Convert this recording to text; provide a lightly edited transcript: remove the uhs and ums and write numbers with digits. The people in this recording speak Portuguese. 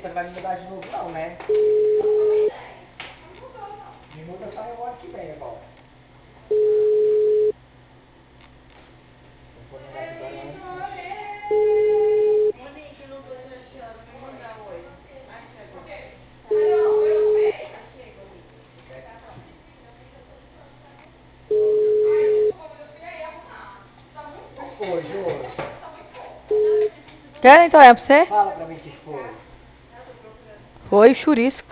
você não vai me mudar de novo não, né? Me muda só no ano que vem agora. Eu vou mudar de agora no ano que vem. Monique, eu não tô te achando. Me manda oi. Achei agora. Achei, Monique. O que foi, Jô? Quer então, é pra você? Fala pra mim o que foi. Foi o chouriço.